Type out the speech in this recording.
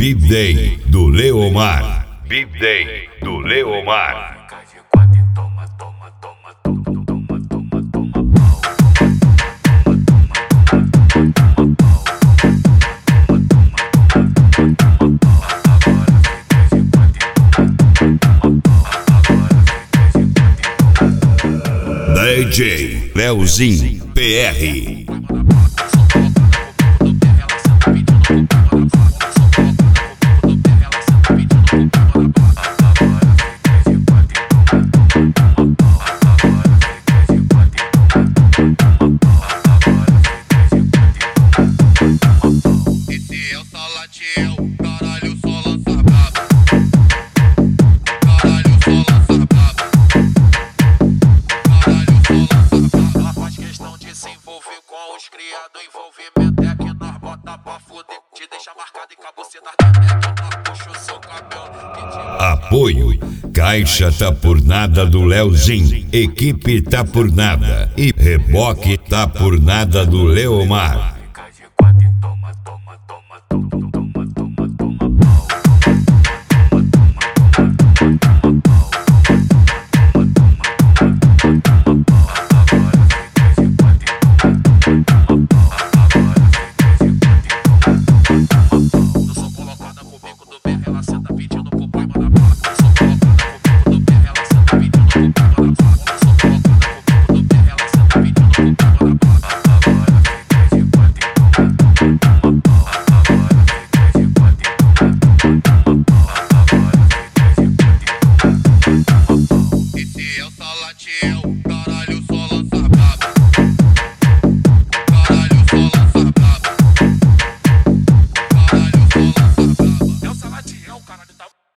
Big Day do Leomar. Big Day do Leomar. DJ Leozinho PR. Esse é o Salatiel, caralho, só lança braba. Caralho, só lança braba. Caralho, só lança braba. Ela faz questão de se envolver com os criados. Envolvimento é que nós bota pra fuder. Te deixa marcado e acabou cê dar tremendo. Nós puxa o seu cabelo. Apoio Caixa Tá Por Nada do Leozinho, Equipe Tá Por Nada e Reboque Tá Por Nada do Leomar.